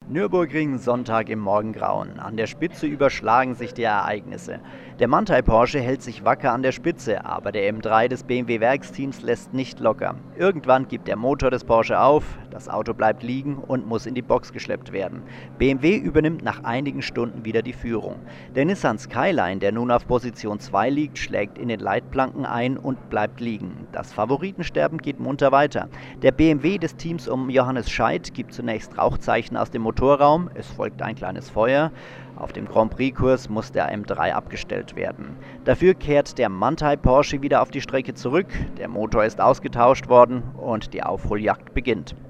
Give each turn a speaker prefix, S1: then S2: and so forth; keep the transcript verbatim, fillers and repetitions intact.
S1: Nürburgring, Sonntag im Morgengrauen. An der Spitze überschlagen sich die Ereignisse. Der Manthey Porsche hält sich wacker an der Spitze, aber der M drei des B M W-Werksteams lässt nicht locker. Irgendwann gibt der Motor des Porsche auf, das Auto bleibt liegen und muss in die Box geschleppt werden. B M W übernimmt nach einigen Stunden wieder die Führung. Der Nissan Skyline, der nun auf Position zwei liegt, schlägt in den Leitplanken ein und bleibt liegen. Das Favoritensterben geht munter weiter. Der B M W des Teams um Johannes Scheidt gibt zunächst Rauchzeichen aus dem Motorraum, es folgt ein kleines Feuer. Auf dem Grand Prix-Kurs muss der M drei abgestellt werden. Dafür kehrt der Manthey Porsche wieder auf die Strecke zurück, der Motor ist ausgetauscht worden und die Aufholjagd beginnt.